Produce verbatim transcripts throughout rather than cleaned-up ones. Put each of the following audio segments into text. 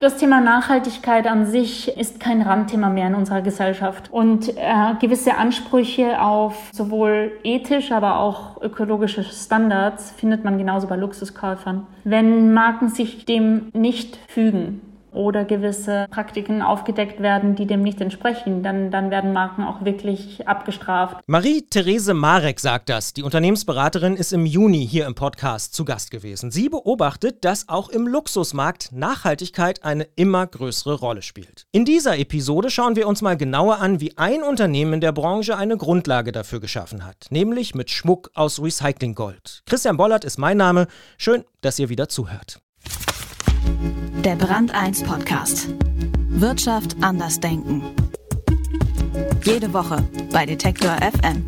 Das Thema Nachhaltigkeit an sich ist kein Randthema mehr in unserer Gesellschaft. Und äh, gewisse Ansprüche auf sowohl ethisch, aber auch ökologische Standards findet man genauso bei Luxuskäufern. Wenn Marken sich dem nicht fügen oder gewisse Praktiken aufgedeckt werden, die dem nicht entsprechen, dann, dann werden Marken auch wirklich abgestraft. Marie-Therese Marek sagt das. Die Unternehmensberaterin ist im Juni hier im Podcast zu Gast gewesen. Sie beobachtet, dass auch im Luxusmarkt Nachhaltigkeit eine immer größere Rolle spielt. In dieser Episode schauen wir uns mal genauer an, wie ein Unternehmen in der Branche eine Grundlage dafür geschaffen hat, nämlich mit Schmuck aus Recyclinggold. Christian Bollert ist mein Name. Schön, dass ihr wieder zuhört. Der Brand eins Podcast. Wirtschaft anders denken. Jede Woche bei Detektor F M.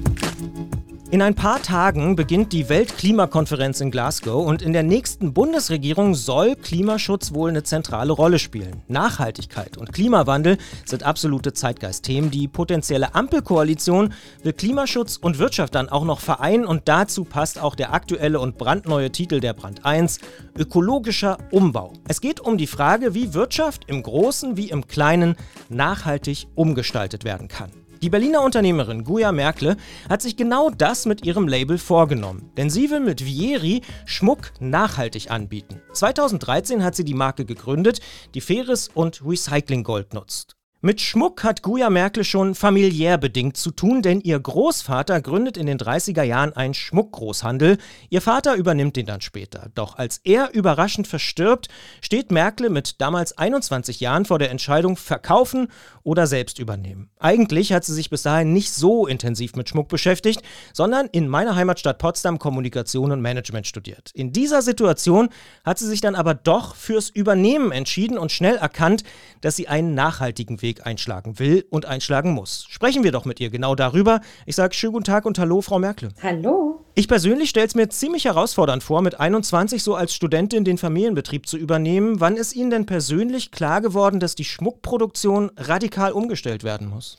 In ein paar Tagen beginnt die Weltklimakonferenz in Glasgow und in der nächsten Bundesregierung soll Klimaschutz wohl eine zentrale Rolle spielen. Nachhaltigkeit und Klimawandel sind absolute Zeitgeistthemen. Die potenzielle Ampelkoalition will Klimaschutz und Wirtschaft dann auch noch vereinen und dazu passt auch der aktuelle und brandneue Titel der Brand eins, ökologischer Umbau. Es geht um die Frage, wie Wirtschaft im Großen wie im Kleinen nachhaltig umgestaltet werden kann. Die Berliner Unternehmerin Guja Merkle hat sich genau das mit ihrem Label vorgenommen. Denn sie will mit Vieri Schmuck nachhaltig anbieten. zweitausenddreizehn hat sie die Marke gegründet, die faires und Recyclinggold nutzt. Mit Schmuck hat Guja Merkle schon familiär bedingt zu tun, denn ihr Großvater gründet in den dreißiger Jahren einen Schmuckgroßhandel. Ihr Vater übernimmt den dann später. Doch als er überraschend verstirbt, steht Merkle mit damals einundzwanzig Jahren vor der Entscheidung verkaufen oder selbst übernehmen. Eigentlich hat sie sich bis dahin nicht so intensiv mit Schmuck beschäftigt, sondern in meiner Heimatstadt Potsdam Kommunikation und Management studiert. In dieser Situation hat sie sich dann aber doch fürs Übernehmen entschieden und schnell erkannt, dass sie einen nachhaltigen Weg einschlagen will und einschlagen muss. Sprechen wir doch mit ihr genau darüber. Ich sage schönen guten Tag und hallo, Frau Merkle. Hallo. Ich persönlich stelle es mir ziemlich herausfordernd vor, mit einundzwanzig so als Studentin den Familienbetrieb zu übernehmen. Wann ist Ihnen denn persönlich klar geworden, dass die Schmuckproduktion radikal umgestellt werden muss?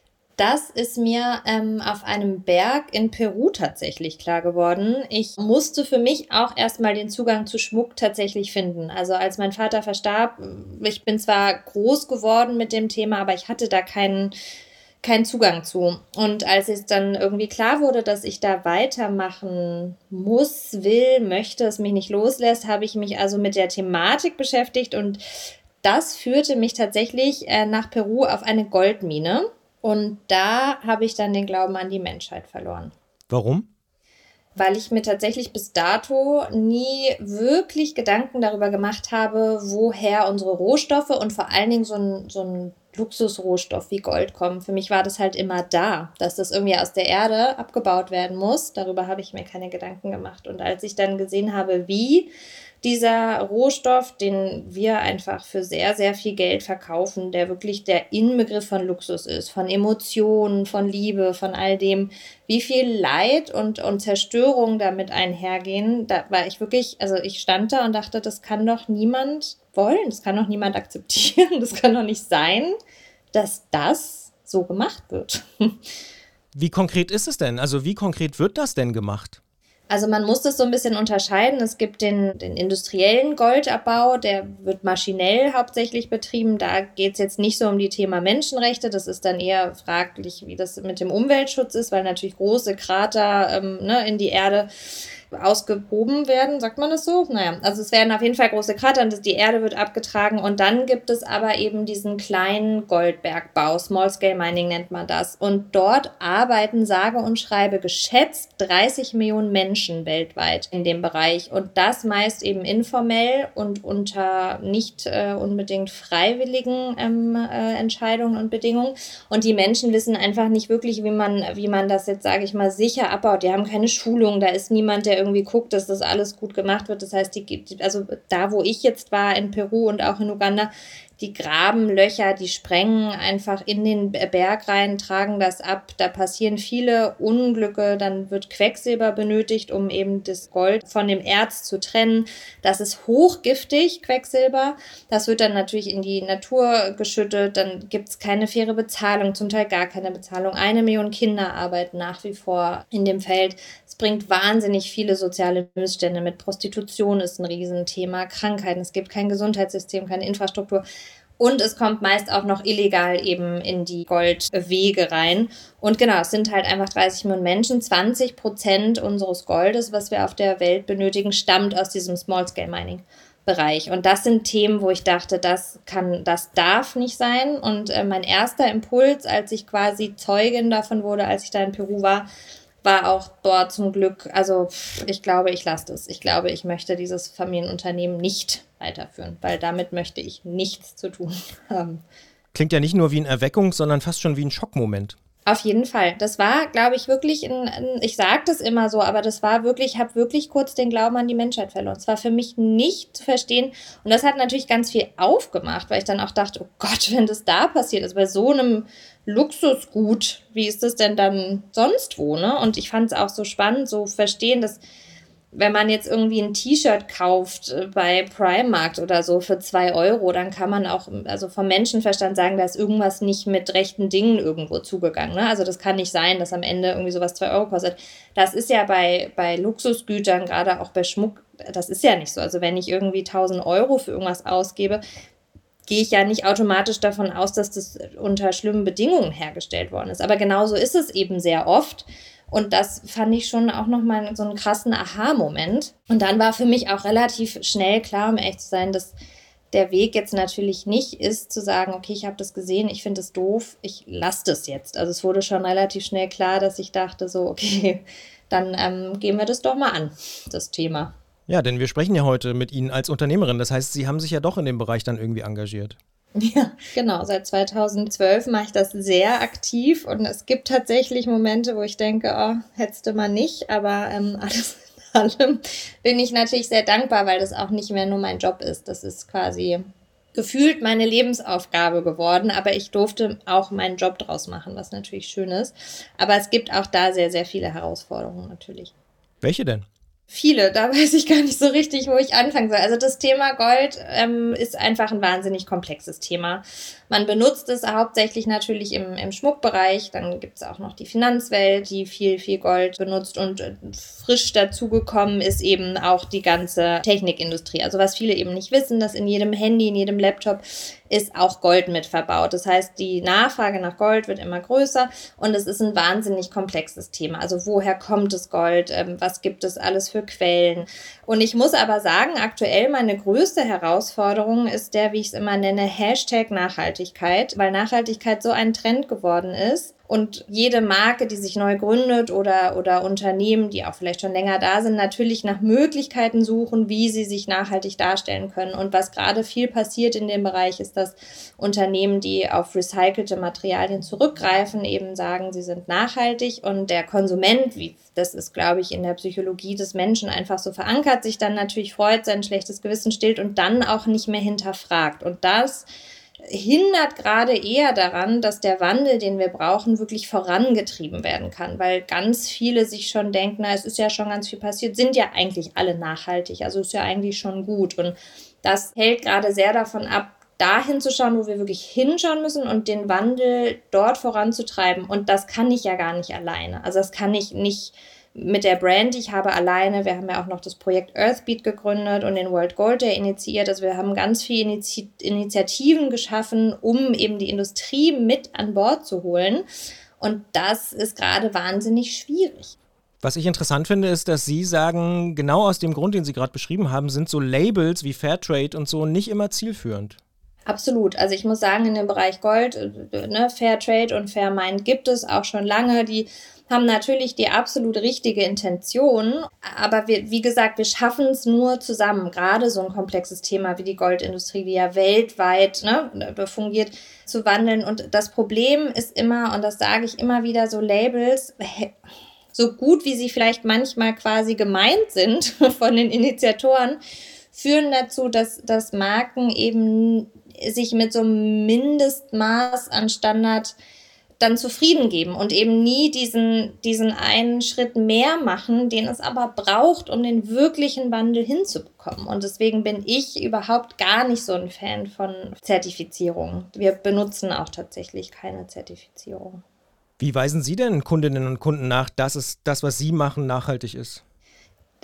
Das ist mir ähm, auf einem Berg in Peru tatsächlich klar geworden. Ich musste für mich auch erstmal den Zugang zu Schmuck tatsächlich finden. Also als mein Vater verstarb, ich bin zwar groß geworden mit dem Thema, aber ich hatte da keinen keinen Zugang zu. Und als es dann irgendwie klar wurde, dass ich da weitermachen muss, will, möchte, es mich nicht loslässt, habe ich mich also mit der Thematik beschäftigt und das führte mich tatsächlich äh, nach Peru auf eine Goldmine. Und da habe ich dann den Glauben an die Menschheit verloren. Warum? Weil ich mir tatsächlich bis dato nie wirklich Gedanken darüber gemacht habe, woher unsere Rohstoffe und vor allen Dingen so ein, so ein Luxusrohstoff wie Gold kommen. Für mich war das halt immer da, dass das irgendwie aus der Erde abgebaut werden muss. Darüber habe ich mir keine Gedanken gemacht. Und als ich dann gesehen habe, wie dieser Rohstoff, den wir einfach für sehr, sehr viel Geld verkaufen, der wirklich der Inbegriff von Luxus ist, von Emotionen, von Liebe, von all dem, wie viel Leid und, und Zerstörung damit einhergehen, da war ich wirklich, also ich stand da und dachte, das kann doch niemand wollen, das kann doch niemand akzeptieren, das kann doch nicht sein, dass das so gemacht wird. Wie konkret ist es denn? Also wie konkret wird das denn gemacht? Also man muss das so ein bisschen unterscheiden. Es gibt den, den industriellen Goldabbau, der wird maschinell hauptsächlich betrieben. Da geht es jetzt nicht so um die Thema Menschenrechte. Das ist dann eher fraglich, wie das mit dem Umweltschutz ist, weil natürlich große Krater ähm, ne, in die Erde ausgehoben werden, sagt man das so? Naja, also es werden auf jeden Fall große Krater und die Erde wird abgetragen und dann gibt es aber eben diesen kleinen Goldbergbau, Small-Scale Mining nennt man das und dort arbeiten sage und schreibe geschätzt dreißig Millionen Menschen weltweit in dem Bereich und das meist eben informell und unter nicht äh, unbedingt freiwilligen ähm, äh, Entscheidungen und Bedingungen und die Menschen wissen einfach nicht wirklich, wie man, wie man das jetzt, sage ich mal, sicher abbaut. Die haben keine Schulung, da ist niemand, der irgendwie guckt, dass das alles gut gemacht wird. Das heißt, die, also da, wo ich jetzt war in Peru und auch in Uganda, die graben Löcher, die sprengen einfach in den Berg rein, tragen das ab. Da passieren viele Unglücke, dann wird Quecksilber benötigt, um eben das Gold von dem Erz zu trennen. Das ist hochgiftig, Quecksilber. Das wird dann natürlich in die Natur geschüttet. Dann gibt es keine faire Bezahlung, zum Teil gar keine Bezahlung. Eine Million Kinder arbeiten nach wie vor in dem Feld. Es bringt wahnsinnig viele viele soziale Missstände mit. Prostitution ist ein Riesenthema, Krankheiten, es gibt kein Gesundheitssystem, keine Infrastruktur. Und es kommt meist auch noch illegal eben in die Goldwege rein. Und genau, es sind halt einfach dreißig Millionen Menschen. zwanzig Prozent unseres Goldes, was wir auf der Welt benötigen, stammt aus diesem Small-Scale-Mining-Bereich. Und das sind Themen, wo ich dachte, das kann, das darf nicht sein. Und äh, mein erster Impuls, als ich quasi Zeugin davon wurde, als ich da in Peru war, war auch dort zum Glück, also ich glaube, ich lasse das. Ich glaube, ich möchte dieses Familienunternehmen nicht weiterführen, weil damit möchte ich nichts zu tun haben. Klingt ja nicht nur wie eine Erweckung, sondern fast schon wie ein Schockmoment. Auf jeden Fall. Das war, glaube ich, wirklich, ein, ein ich sage das immer so, aber das war wirklich, ich habe wirklich kurz den Glauben an die Menschheit verloren. Es war für mich nicht zu verstehen und das hat natürlich ganz viel aufgemacht, weil ich dann auch dachte, oh Gott, wenn das da passiert ist, bei so einem Luxusgut, wie ist das denn dann sonst wo, ne? Und ich fand es auch so spannend, so verstehen, dass wenn man jetzt irgendwie ein T-Shirt kauft bei Primark oder so für zwei Euro, dann kann man auch, also vom Menschenverstand sagen, da ist irgendwas nicht mit rechten Dingen irgendwo zugegangen. Ne? Also das kann nicht sein, dass am Ende irgendwie sowas zwei Euro kostet. Das ist ja bei, bei Luxusgütern, gerade auch bei Schmuck, das ist ja nicht so. Also wenn ich irgendwie tausend Euro für irgendwas ausgebe, gehe ich ja nicht automatisch davon aus, dass das unter schlimmen Bedingungen hergestellt worden ist. Aber genauso ist es eben sehr oft. Und das fand ich schon auch nochmal so einen krassen Aha-Moment. Und dann war für mich auch relativ schnell klar, um ehrlich zu sein, dass der Weg jetzt natürlich nicht ist, zu sagen, okay, ich habe das gesehen, ich finde es doof, ich lasse das jetzt. Also es wurde schon relativ schnell klar, dass ich dachte so, okay, dann ähm, gehen wir das doch mal an, das Thema. Ja, denn wir sprechen ja heute mit Ihnen als Unternehmerin. Das heißt, Sie haben sich ja doch in dem Bereich dann irgendwie engagiert. Ja, genau. Seit zweitausendzwölf mache ich das sehr aktiv und es gibt tatsächlich Momente, wo ich denke, oh, hättest du mal nicht, aber ähm, alles in allem bin ich natürlich sehr dankbar, weil das auch nicht mehr nur mein Job ist. Das ist quasi gefühlt meine Lebensaufgabe geworden, aber ich durfte auch meinen Job draus machen, was natürlich schön ist. Aber es gibt auch da sehr, sehr viele Herausforderungen natürlich. Welche denn? Viele, da weiß ich gar nicht so richtig, wo ich anfangen soll. Also das Thema Gold ähm, ist einfach ein wahnsinnig komplexes Thema. Man benutzt es hauptsächlich natürlich im, im Schmuckbereich. Dann gibt es auch noch die Finanzwelt, die viel, viel Gold benutzt. Und äh, frisch dazugekommen ist eben auch die ganze Technikindustrie. Also was viele eben nicht wissen, dass in jedem Handy, in jedem Laptop ist auch Gold mit verbaut. Das heißt, die Nachfrage nach Gold wird immer größer und es ist ein wahnsinnig komplexes Thema. Also woher kommt das Gold? Ähm, was gibt es alles für Quellen? Und ich muss aber sagen, aktuell meine größte Herausforderung ist der, wie ich es immer nenne, Hashtag Nachhaltigkeit, weil Nachhaltigkeit so ein Trend geworden ist. Und jede Marke, die sich neu gründet oder, oder Unternehmen, die auch vielleicht schon länger da sind, natürlich nach Möglichkeiten suchen, wie sie sich nachhaltig darstellen können. Und was gerade viel passiert in dem Bereich ist, dass Unternehmen, die auf recycelte Materialien zurückgreifen, eben sagen, sie sind nachhaltig. Und der Konsument, wie das ist, glaube ich, in der Psychologie des Menschen einfach so verankert, sich dann natürlich freut, sein schlechtes Gewissen stillt und dann auch nicht mehr hinterfragt. Und das hindert gerade eher daran, dass der Wandel, den wir brauchen, wirklich vorangetrieben werden kann, weil ganz viele sich schon denken, na, es ist ja schon ganz viel passiert, sind ja eigentlich alle nachhaltig, also ist ja eigentlich schon gut und das hält gerade sehr davon ab, dahin zu schauen, wo wir wirklich hinschauen müssen und den Wandel dort voranzutreiben und das kann ich ja gar nicht alleine, also das kann ich nicht mit der Brand, die ich habe alleine, wir haben ja auch noch das Projekt Earthbeat gegründet und den World Gold Day initiiert, also wir haben ganz viele Initi- Initiativen geschaffen, um eben die Industrie mit an Bord zu holen und das ist gerade wahnsinnig schwierig. Was ich interessant finde, ist, dass Sie sagen, genau aus dem Grund, den Sie gerade beschrieben haben, sind so Labels wie Fairtrade und so nicht immer zielführend. Absolut. Also ich muss sagen, in dem Bereich Gold, ne, Fairtrade und Fairmind gibt es auch schon lange, die haben natürlich die absolut richtige Intention, aber wir, wie gesagt, wir schaffen es nur zusammen, gerade so ein komplexes Thema wie die Goldindustrie, die ja weltweit ne, fungiert, zu wandeln. Und das Problem ist immer, und das sage ich immer wieder, so Labels, so gut wie sie vielleicht manchmal quasi gemeint sind von den Initiatoren, führen dazu, dass, dass Marken eben sich mit so einem Mindestmaß an Standard dann zufrieden geben und eben nie diesen, diesen einen Schritt mehr machen, den es aber braucht, um den wirklichen Wandel hinzubekommen. Und deswegen bin ich überhaupt gar nicht so ein Fan von Zertifizierung. Wir benutzen auch tatsächlich keine Zertifizierung. Wie weisen Sie denn Kundinnen und Kunden nach, dass es das, was Sie machen, nachhaltig ist?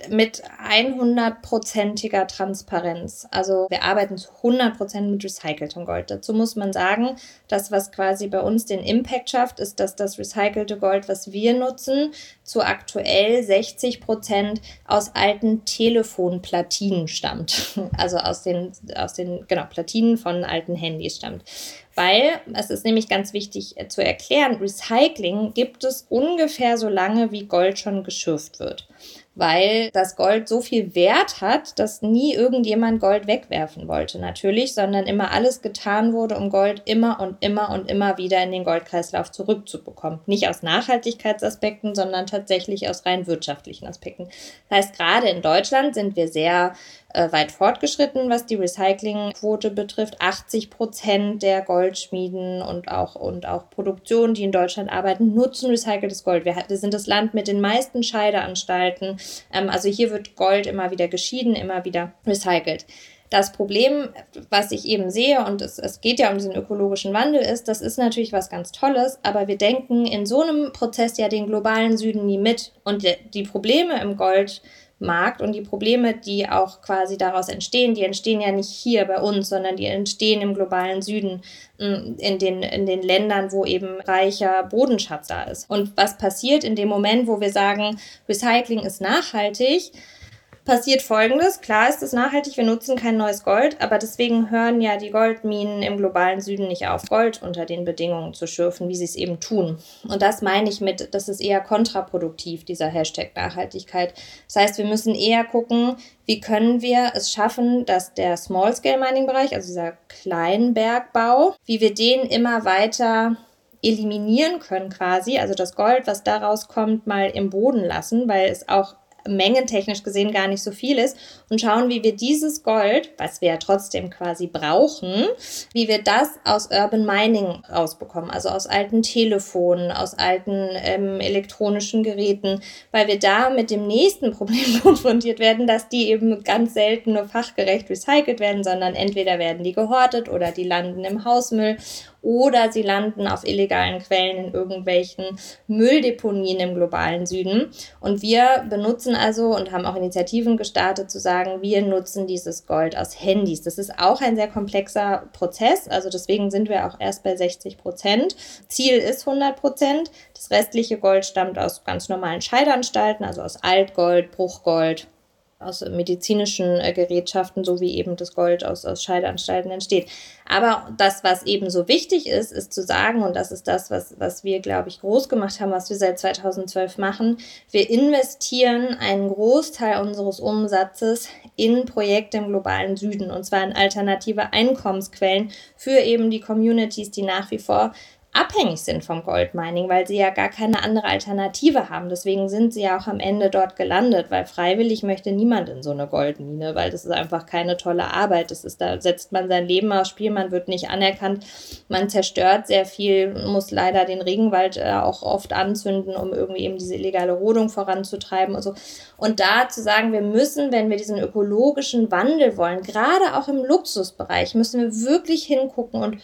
mit hundertprozentiger Transparenz. Also wir arbeiten zu hundert Prozent mit recyceltem Gold. Dazu muss man sagen, das, was quasi bei uns den Impact schafft, ist, dass das recycelte Gold, was wir nutzen, zu aktuell sechzig Prozent aus alten Telefonplatinen stammt. Also aus den, aus den genau, Platinen von alten Handys stammt. Weil, es ist nämlich ganz wichtig zu erklären, Recycling gibt es ungefähr so lange, wie Gold schon geschürft wird. Weil das Gold so viel Wert hat, dass nie irgendjemand Gold wegwerfen wollte natürlich, sondern immer alles getan wurde, um Gold immer und immer und immer wieder in den Goldkreislauf zurückzubekommen. Nicht aus Nachhaltigkeitsaspekten, sondern tatsächlich aus rein wirtschaftlichen Aspekten. Das heißt, gerade in Deutschland sind wir sehr äh, weit fortgeschritten, was die Recyclingquote betrifft. achtzig Prozent der Goldschmieden und auch, und auch Produktionen, die in Deutschland arbeiten, nutzen recyceltes Gold. Wir, wir sind das Land mit den meisten Scheideanstalten. Ähm, also hier wird Gold immer wieder geschieden, immer wieder recycelt. Das Problem, was ich eben sehe, und es, es geht ja um diesen ökologischen Wandel, ist, das ist natürlich was ganz Tolles, aber wir denken in so einem Prozess ja den globalen Süden nie mit. Und die, die Probleme im Goldmarkt und die Probleme, die auch quasi daraus entstehen, die entstehen ja nicht hier bei uns, sondern die entstehen im globalen Süden, in den, in den Ländern, wo eben reicher Bodenschatz da ist. Und was passiert in dem Moment, wo wir sagen, Recycling ist nachhaltig, passiert Folgendes. Klar ist es nachhaltig, wir nutzen kein neues Gold, aber deswegen hören ja die Goldminen im globalen Süden nicht auf, Gold unter den Bedingungen zu schürfen, wie sie es eben tun. Und das meine ich mit, das ist eher kontraproduktiv, dieser Hashtag Nachhaltigkeit. Das heißt, wir müssen eher gucken, wie können wir es schaffen, dass der Small-Scale-Mining-Bereich, also dieser Kleinbergbau, wie wir den immer weiter eliminieren können quasi, also das Gold, was daraus kommt, mal im Boden lassen, weil es auch mengentechnisch gesehen gar nicht so viel ist, und schauen, wie wir dieses Gold, was wir ja trotzdem quasi brauchen, wie wir das aus Urban Mining rausbekommen, also aus alten Telefonen, aus alten ähm, elektronischen Geräten, weil wir da mit dem nächsten Problem konfrontiert werden, dass die eben ganz selten nur fachgerecht recycelt werden, sondern entweder werden die gehortet oder die landen im Hausmüll oder sie landen auf illegalen Quellen in irgendwelchen Mülldeponien im globalen Süden. Und wir benutzen also und haben auch Initiativen gestartet, zu sagen, wir nutzen dieses Gold aus Handys. Das ist auch ein sehr komplexer Prozess, also deswegen sind wir auch erst bei sechzig Prozent. Ziel ist hundert Prozent. Das restliche Gold stammt aus ganz normalen Scheideanstalten, also aus Altgold, Bruchgold, aus medizinischen äh, Gerätschaften, so wie eben das Gold aus, aus Scheideanstalten entsteht. Aber das, was eben so wichtig ist, ist zu sagen, und das ist das, was, was wir, glaube ich, groß gemacht haben, was wir seit zweitausendzwölf machen, wir investieren einen Großteil unseres Umsatzes in Projekte im globalen Süden, und zwar in alternative Einkommensquellen für eben die Communities, die nach wie vor abhängig sind vom Goldmining, weil sie ja gar keine andere Alternative haben. Deswegen sind sie ja auch am Ende dort gelandet, weil freiwillig möchte niemand in so eine Goldmine, weil das ist einfach keine tolle Arbeit. Das ist, da setzt man sein Leben aufs Spiel, man wird nicht anerkannt, man zerstört sehr viel, muss leider den Regenwald äh, auch oft anzünden, um irgendwie eben diese illegale Rodung voranzutreiben und so. Und da zu sagen, wir müssen, wenn wir diesen ökologischen Wandel wollen, gerade auch im Luxusbereich, müssen wir wirklich hingucken und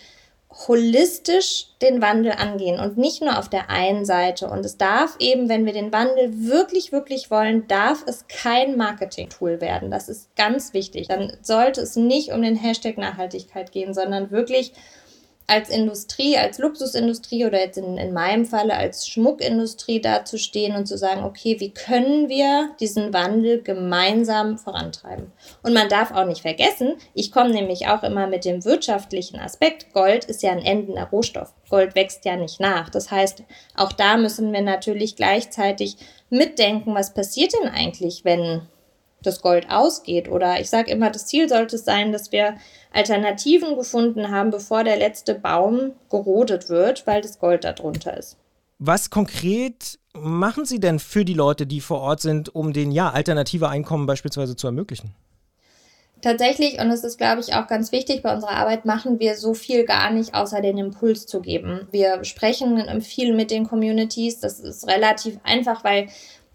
holistisch den Wandel angehen und nicht nur auf der einen Seite. Und es darf eben, wenn wir den Wandel wirklich, wirklich wollen, darf es kein Marketing-Tool werden. Das ist ganz wichtig. Dann sollte es nicht um den Hashtag Nachhaltigkeit gehen, sondern wirklich als Industrie, als Luxusindustrie oder jetzt in, in meinem Falle als Schmuckindustrie dazustehen und zu sagen, okay, wie können wir diesen Wandel gemeinsam vorantreiben? Und man darf auch nicht vergessen, ich komme nämlich auch immer mit dem wirtschaftlichen Aspekt, Gold ist ja ein endender Rohstoff. Gold wächst ja nicht nach. Das heißt, auch da müssen wir natürlich gleichzeitig mitdenken, was passiert denn eigentlich, wenn das Gold ausgeht. Oder ich sage immer, das Ziel sollte es sein, dass wir Alternativen gefunden haben, bevor der letzte Baum gerodet wird, weil das Gold darunter ist. Was konkret machen Sie denn für die Leute, die vor Ort sind, um denen ja alternative Einkommen beispielsweise zu ermöglichen? Tatsächlich, und es ist, glaube ich, auch ganz wichtig bei unserer Arbeit, machen wir so viel gar nicht, außer den Impuls zu geben. Wir sprechen viel mit den Communities. Das ist relativ einfach, weil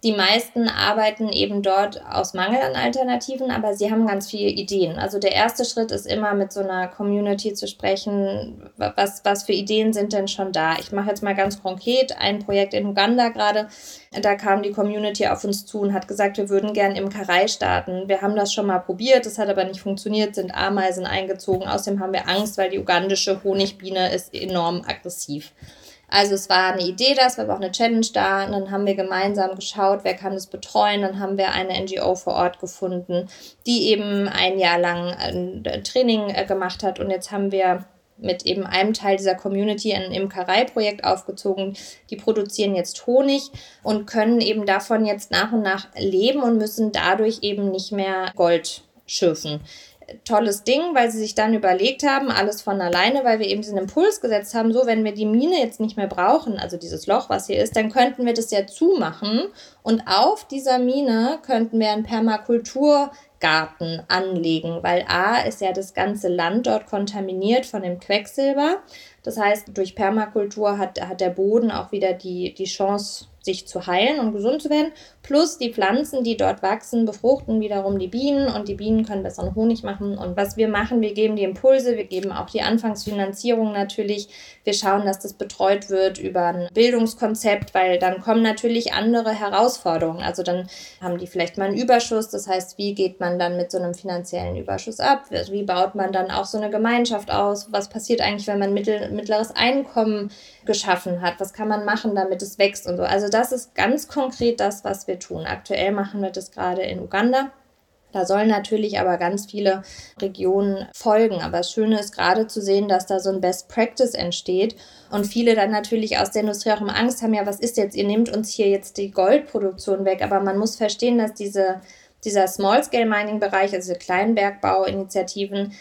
Die meisten arbeiten eben dort aus Mangel an Alternativen, aber sie haben ganz viele Ideen. Also der erste Schritt ist immer, mit so einer Community zu sprechen, was, was für Ideen sind denn schon da. Ich mache jetzt mal ganz konkret ein Projekt in Uganda gerade. Da kam die Community auf uns zu und hat gesagt, wir würden gern Imkerei starten. Wir haben das schon mal probiert, das hat aber nicht funktioniert, sind Ameisen eingezogen. Außerdem haben wir Angst, weil die ugandische Honigbiene ist enorm aggressiv. Also es war eine Idee da, es war aber auch eine Challenge da und dann haben wir gemeinsam geschaut, wer kann das betreuen. Dann haben wir eine N G O vor Ort gefunden, die eben ein Jahr lang ein Training gemacht hat und jetzt haben wir mit eben einem Teil dieser Community ein Imkereiprojekt aufgezogen. Die produzieren jetzt Honig und können eben davon jetzt nach und nach leben und müssen dadurch eben nicht mehr Gold schürfen. Tolles Ding, weil sie sich dann überlegt haben, alles von alleine, weil wir eben diesen Impuls gesetzt haben, so, wenn wir die Mine jetzt nicht mehr brauchen, also dieses Loch, was hier ist, dann könnten wir das ja zumachen und auf dieser Mine könnten wir einen Permakulturgarten anlegen, weil A ist ja das ganze Land dort kontaminiert von dem Quecksilber. Das heißt, durch Permakultur hat, hat der Boden auch wieder die, die Chance, sich zu heilen und gesund zu werden. Plus die Pflanzen, die dort wachsen, befruchten wiederum die Bienen und die Bienen können besseren Honig machen. Und was wir machen, wir geben die Impulse, wir geben auch die Anfangsfinanzierung natürlich. Wir schauen, dass das betreut wird über ein Bildungskonzept, weil dann kommen natürlich andere Herausforderungen. Also dann haben die vielleicht mal einen Überschuss. Das heißt, wie geht man dann mit so einem finanziellen Überschuss ab? Wie baut man dann auch so eine Gemeinschaft aus? Was passiert eigentlich, wenn man mittel, mittleres Einkommen geschaffen hat? Was kann man machen, damit es wächst und so? Also das ist ganz konkret das, was wir tun. Aktuell machen wir das gerade in Uganda. Da sollen natürlich aber ganz viele Regionen folgen. Aber das Schöne ist gerade zu sehen, dass da so ein Best Practice entsteht und viele dann natürlich aus der Industrie auch immer Angst haben, ja, was ist jetzt, ihr nehmt uns hier jetzt die Goldproduktion weg. Aber man muss verstehen, dass diese, dieser Small-Scale-Mining-Bereich, also Kleinbergbau-Initiativen,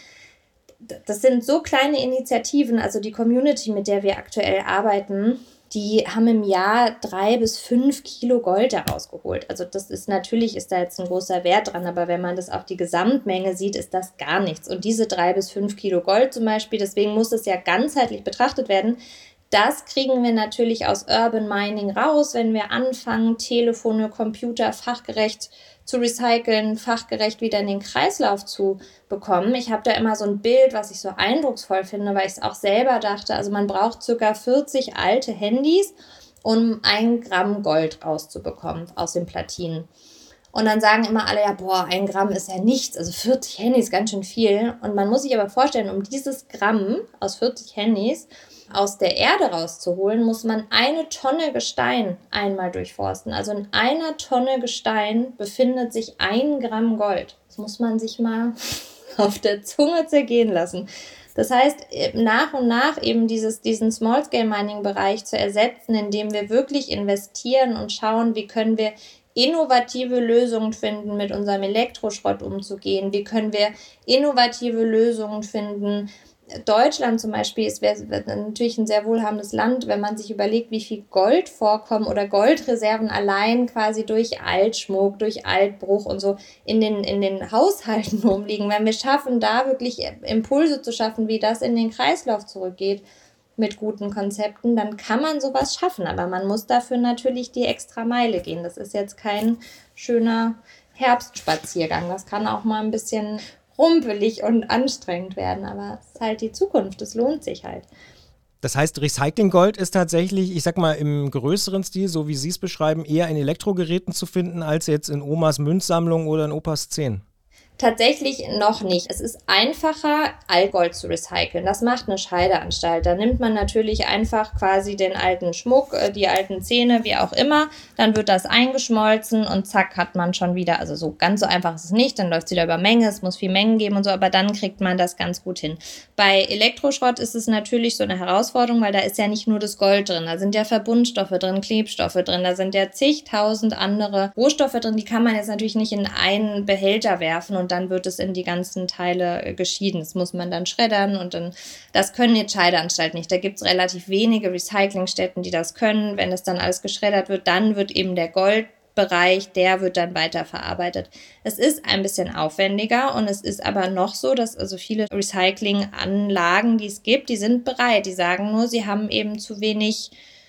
das sind so kleine Initiativen, also die Community, mit der wir aktuell arbeiten, die haben im Jahr drei bis fünf Kilo Gold daraus geholt. Also das ist natürlich, ist da jetzt ein großer Wert dran, aber wenn man das auf die Gesamtmenge sieht, ist das gar nichts. Und diese drei bis fünf Kilo Gold zum Beispiel, deswegen muss es ja ganzheitlich betrachtet werden, das kriegen wir natürlich aus Urban Mining raus, wenn wir anfangen, Telefone, Computer fachgerecht zu recyceln, fachgerecht wieder in den Kreislauf zu bekommen. Ich habe da immer so ein Bild, was ich so eindrucksvoll finde, weil ich es auch selber dachte, also man braucht circa vierzig alte Handys, um ein Gramm Gold rauszubekommen aus den Platinen. Und dann sagen immer alle, ja, boah, ein Gramm ist ja nichts, also vierzig Handys, ganz schön viel. Und man muss sich aber vorstellen, um dieses Gramm aus vierzig Handys aus der Erde rauszuholen, muss man eine Tonne Gestein einmal durchforsten. Also in einer Tonne Gestein befindet sich ein Gramm Gold. Das muss man sich mal auf der Zunge zergehen lassen. Das heißt, nach und nach eben dieses, diesen Small-Scale-Mining-Bereich zu ersetzen, indem wir wirklich investieren und schauen, wie können wir innovative Lösungen finden, mit unserem Elektroschrott umzugehen. Wie können wir innovative Lösungen finden? Deutschland zum Beispiel ist natürlich ein sehr wohlhabendes Land, wenn man sich überlegt, wie viel Goldvorkommen oder Goldreserven allein quasi durch Altschmuck, durch Altbruch und so in den, in den Haushalten rumliegen. Wenn wir schaffen, da wirklich Impulse zu schaffen, wie das in den Kreislauf zurückgeht mit guten Konzepten, dann kann man sowas schaffen. Aber man muss dafür natürlich die extra Meile gehen. Das ist jetzt kein schöner Herbstspaziergang. Das kann auch mal ein bisschen rumpelig und anstrengend werden, aber es ist halt die Zukunft, es lohnt sich halt. Das heißt, Recyclinggold ist tatsächlich, ich sag mal, im größeren Stil, so wie Sie es beschreiben, eher in Elektrogeräten zu finden, als jetzt in Omas Münzsammlung oder in Opas Zehn. Tatsächlich noch nicht. Es ist einfacher, Altgold zu recyceln. Das macht eine Scheideanstalt. Da nimmt man natürlich einfach quasi den alten Schmuck, die alten Zähne, wie auch immer. Dann wird das eingeschmolzen und zack, hat man schon wieder, also so ganz so einfach ist es nicht. Dann läuft es wieder über Menge, es muss viel Mengen geben und so, aber dann kriegt man das ganz gut hin. Bei Elektroschrott ist es natürlich so eine Herausforderung, weil da ist ja nicht nur das Gold drin. Da sind ja Verbundstoffe drin, Klebstoffe drin, da sind ja zigtausend andere Rohstoffe drin. Die kann man jetzt natürlich nicht in einen Behälter werfen und dann wird es in die ganzen Teile geschieden. Das muss man dann schreddern und dann, das können jetzt Scheideanstalten nicht. Da gibt es relativ wenige Recyclingstätten, die das können. Wenn es dann alles geschreddert wird, dann wird eben der Goldbereich, der wird dann weiterverarbeitet. Es ist ein bisschen aufwendiger und es ist aber noch so, dass also viele Recyclinganlagen, die es gibt, die sind bereit. Die sagen nur, sie haben eben zu wenig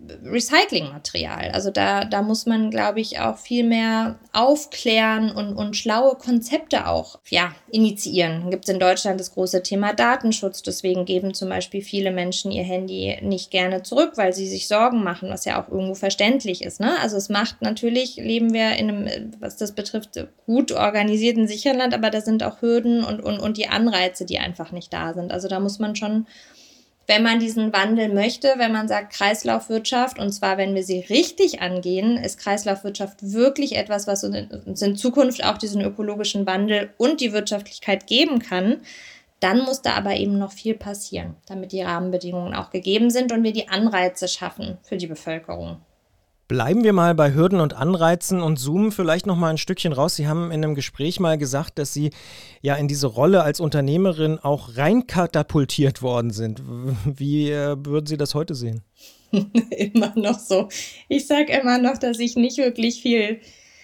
Recyclingmaterial. Also da, da muss man, glaube ich, auch viel mehr aufklären und, und schlaue Konzepte auch ja, initiieren. Gibt es in Deutschland das große Thema Datenschutz. Deswegen geben zum Beispiel viele Menschen ihr Handy nicht gerne zurück, weil sie sich Sorgen machen, was ja auch irgendwo verständlich ist. Ne? Also es macht natürlich, leben wir in einem, was das betrifft, gut organisierten, sicheren Land, aber da sind auch Hürden und, und, und die Anreize, die einfach nicht da sind. Also da muss man schon, wenn man diesen Wandel möchte, wenn man sagt Kreislaufwirtschaft, und zwar, wenn wir sie richtig angehen, ist Kreislaufwirtschaft wirklich etwas, was uns in Zukunft auch diesen ökologischen Wandel und die Wirtschaftlichkeit geben kann, dann muss da aber eben noch viel passieren, damit die Rahmenbedingungen auch gegeben sind und wir die Anreize schaffen für die Bevölkerung. Bleiben wir mal bei Hürden und Anreizen und zoomen vielleicht noch mal ein Stückchen raus. Sie haben in einem Gespräch mal gesagt, dass Sie ja in diese Rolle als Unternehmerin auch reinkatapultiert worden sind. Wie äh, würden Sie das heute sehen? Immer noch so. Ich sage immer noch, dass ich nicht wirklich viel...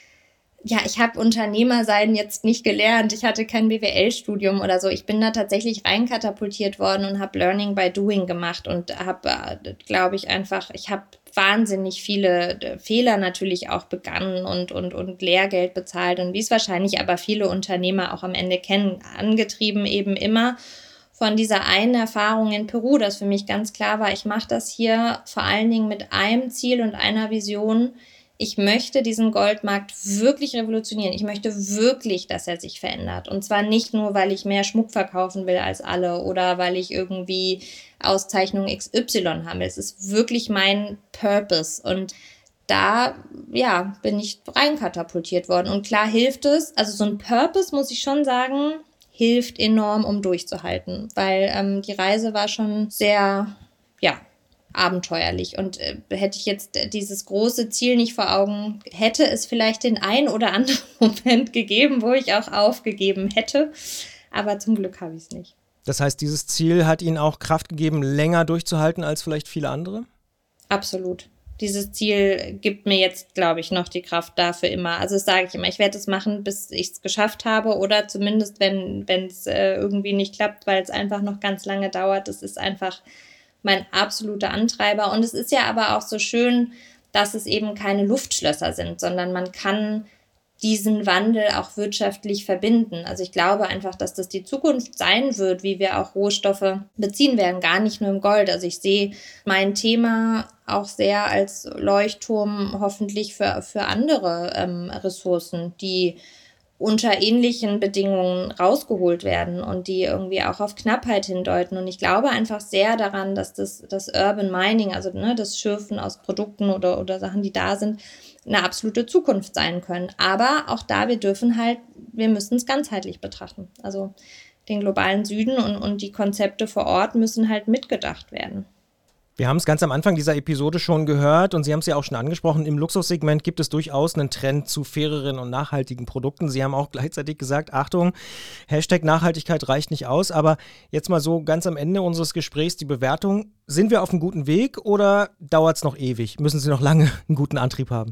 Ja, ich habe Unternehmersein jetzt nicht gelernt. Ich hatte kein B W L-Studium oder so. Ich bin da tatsächlich reinkatapultiert worden und habe Learning by Doing gemacht und habe, glaube ich, einfach, ich habe wahnsinnig viele Fehler natürlich auch begangen und, und, und Lehrgeld bezahlt und wie es wahrscheinlich aber viele Unternehmer auch am Ende kennen, angetrieben eben immer von dieser einen Erfahrung in Peru, dass für mich ganz klar war, ich mache das hier vor allen Dingen mit einem Ziel und einer Vision. Ich möchte diesen Goldmarkt wirklich revolutionieren. Ich möchte wirklich, dass er sich verändert. Und zwar nicht nur, weil ich mehr Schmuck verkaufen will als alle oder weil ich irgendwie Auszeichnung X Y haben will. Es ist wirklich mein Purpose. Und da, ja, bin ich reinkatapultiert worden. Und klar hilft es, also so ein Purpose, muss ich schon sagen, hilft enorm, um durchzuhalten. Weil ähm, die Reise war schon sehr, ja, abenteuerlich und äh, hätte ich jetzt dieses große Ziel nicht vor Augen, hätte es vielleicht den ein oder anderen Moment gegeben, wo ich auch aufgegeben hätte, aber zum Glück habe ich es nicht. Das heißt, dieses Ziel hat Ihnen auch Kraft gegeben, länger durchzuhalten als vielleicht viele andere? Absolut. Dieses Ziel gibt mir jetzt, glaube ich, noch die Kraft dafür immer. Also das sage ich immer, ich werde es machen, bis ich es geschafft habe oder zumindest, wenn es äh, irgendwie nicht klappt, weil es einfach noch ganz lange dauert. Das ist einfach mein absoluter Antreiber. Und es ist ja aber auch so schön, dass es eben keine Luftschlösser sind, sondern man kann diesen Wandel auch wirtschaftlich verbinden. Also ich glaube einfach, dass das die Zukunft sein wird, wie wir auch Rohstoffe beziehen werden, gar nicht nur im Gold. Also ich sehe mein Thema auch sehr als Leuchtturm hoffentlich für, für andere ähm, Ressourcen, die unter ähnlichen Bedingungen rausgeholt werden und die irgendwie auch auf Knappheit hindeuten. Und ich glaube einfach sehr daran, dass das, das Urban Mining, also ne, das Schürfen aus Produkten oder, oder Sachen, die da sind, eine absolute Zukunft sein können. Aber auch da, wir dürfen halt, wir müssen es ganzheitlich betrachten. Also den globalen Süden und, und die Konzepte vor Ort müssen halt mitgedacht werden. Wir haben es ganz am Anfang dieser Episode schon gehört und Sie haben es ja auch schon angesprochen, im Luxussegment gibt es durchaus einen Trend zu faireren und nachhaltigen Produkten. Sie haben auch gleichzeitig gesagt, Achtung, Hashtag Nachhaltigkeit reicht nicht aus, aber jetzt mal so ganz am Ende unseres Gesprächs die Bewertung, sind wir auf einem guten Weg oder dauert es noch ewig? Müssen Sie noch lange einen guten Antrieb haben?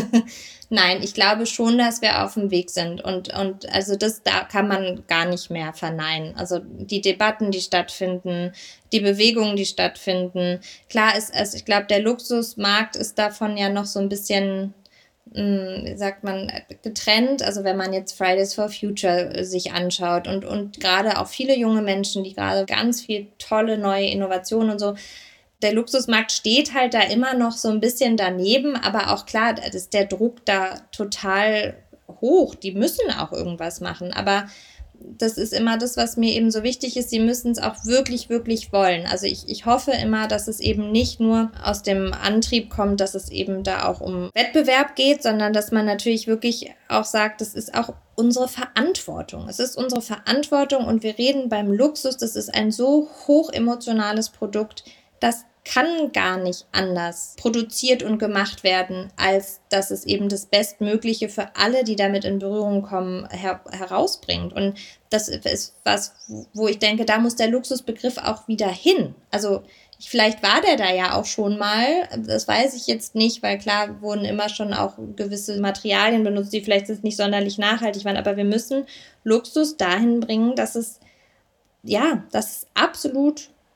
Nein, ich glaube schon, dass wir auf dem Weg sind und, und also das, da kann man gar nicht mehr verneinen. Also die Debatten, die stattfinden, die Bewegungen, die stattfinden. Klar ist es, ich glaube, der Luxusmarkt ist davon ja noch so ein bisschen, wie sagt man, getrennt. Also wenn man jetzt Fridays for Future sich anschaut und, und gerade auch viele junge Menschen, die gerade ganz viel tolle neue Innovationen und so. Der Luxusmarkt steht halt da immer noch so ein bisschen daneben, aber auch klar, da ist der Druck da total hoch. Die müssen auch irgendwas machen, aber das ist immer das, was mir eben so wichtig ist. Sie müssen es auch wirklich, wirklich wollen. Also ich, ich hoffe immer, dass es eben nicht nur aus dem Antrieb kommt, dass es eben da auch um Wettbewerb geht, sondern dass man natürlich wirklich auch sagt, das ist auch unsere Verantwortung. Es ist unsere Verantwortung und wir reden beim Luxus, das ist ein so hoch emotionales Produkt, das kann gar nicht anders produziert und gemacht werden, als dass es eben das Bestmögliche für alle, die damit in Berührung kommen, her- herausbringt. Und das ist was, wo ich denke, da muss der Luxusbegriff auch wieder hin. Also ich, vielleicht war der da ja auch schon mal, das weiß ich jetzt nicht, weil klar wurden immer schon auch gewisse Materialien benutzt, die vielleicht jetzt nicht sonderlich nachhaltig waren, aber wir müssen Luxus dahin bringen, dass es, ja, dass es absolut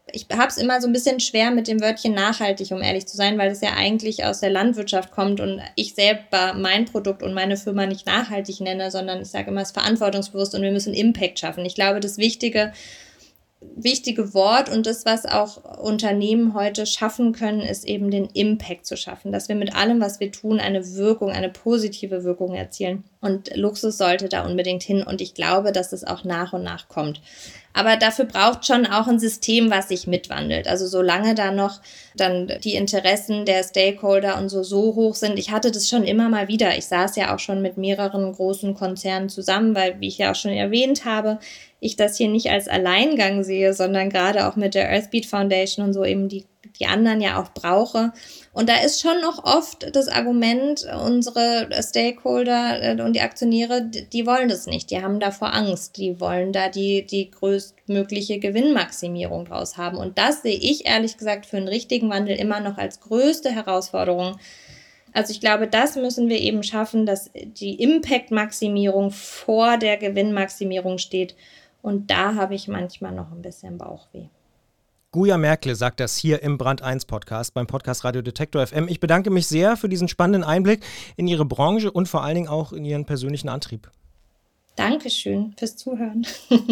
Ich habe es immer so ein bisschen schwer mit dem Wörtchen nachhaltig, um ehrlich zu sein, weil es ja eigentlich aus der Landwirtschaft kommt und ich selber mein Produkt und meine Firma nicht nachhaltig nenne, sondern ich sage immer, es ist verantwortungsbewusst und wir müssen Impact schaffen. Ich glaube, das Wichtige wichtige Wort und das, was auch Unternehmen heute schaffen können, ist eben den Impact zu schaffen, dass wir mit allem, was wir tun, eine Wirkung, eine positive Wirkung erzielen. Und Luxus sollte da unbedingt hin und ich glaube, dass es auch nach und nach kommt. Aber dafür braucht schon auch ein System, was sich mitwandelt. Also solange da noch dann die Interessen der Stakeholder und so so hoch sind. Ich hatte das schon immer mal wieder. Ich saß ja auch schon mit mehreren großen Konzernen zusammen, weil, wie ich ja auch schon erwähnt habe, ich das hier nicht als Alleingang sehe, sondern gerade auch mit der Earthbeat Foundation und so eben die, die anderen ja auch brauche. Und da ist schon noch oft das Argument, unsere Stakeholder und die Aktionäre, die wollen das nicht, die haben davor Angst, die wollen da die, die größtmögliche Gewinnmaximierung draus haben. Und das sehe ich ehrlich gesagt für einen richtigen Wandel immer noch als größte Herausforderung. Also ich glaube, das müssen wir eben schaffen, dass die Impact-Maximierung vor der Gewinnmaximierung steht. Und da habe ich manchmal noch ein bisschen Bauchweh. Guja Merkle sagt das hier im Brand eins Podcast beim Podcast Radio Detektor F M. Ich bedanke mich sehr für diesen spannenden Einblick in Ihre Branche und vor allen Dingen auch in Ihren persönlichen Antrieb. Dankeschön fürs Zuhören.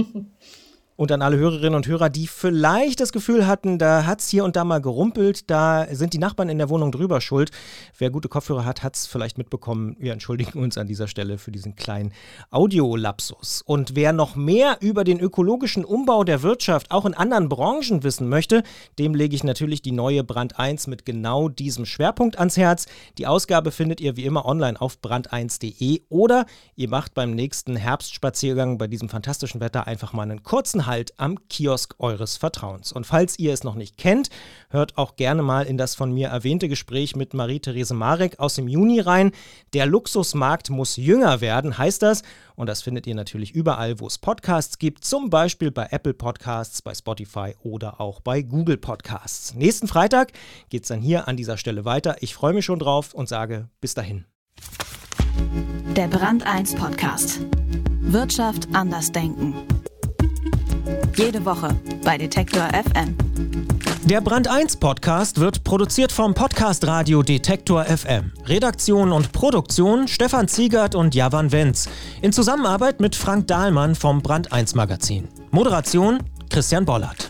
Und an alle Hörerinnen und Hörer, die vielleicht das Gefühl hatten, da hat es hier und da mal gerumpelt, da sind die Nachbarn in der Wohnung drüber schuld. Wer gute Kopfhörer hat, hat es vielleicht mitbekommen. Wir entschuldigen uns an dieser Stelle für diesen kleinen Audiolapsus. Und wer noch mehr über den ökologischen Umbau der Wirtschaft auch in anderen Branchen wissen möchte, dem lege ich natürlich die neue Brand eins mit genau diesem Schwerpunkt ans Herz. Die Ausgabe findet ihr wie immer online auf brand eins punkt de oder ihr macht beim nächsten Herbstspaziergang bei diesem fantastischen Wetter einfach mal einen kurzen Halt am Kiosk eures Vertrauens. Und falls ihr es noch nicht kennt, hört auch gerne mal in das von mir erwähnte Gespräch mit Marie-Therese Marek aus dem Juni rein. Der Luxusmarkt muss jünger werden, heißt das. Und das findet ihr natürlich überall, wo es Podcasts gibt, zum Beispiel bei Apple Podcasts, bei Spotify oder auch bei Google Podcasts. Nächsten Freitag geht es dann hier an dieser Stelle weiter. Ich freue mich schon drauf und sage bis dahin. Der Brand eins Podcast. Wirtschaft anders denken. Jede Woche bei Detektor F M. Der Brand eins Podcast wird produziert vom Podcast Radio Detektor F M. Redaktion und Produktion Stefan Ziegert und Javan Wenz. In Zusammenarbeit mit Frank Dahlmann vom Brand eins Magazin. Moderation Christian Bollert.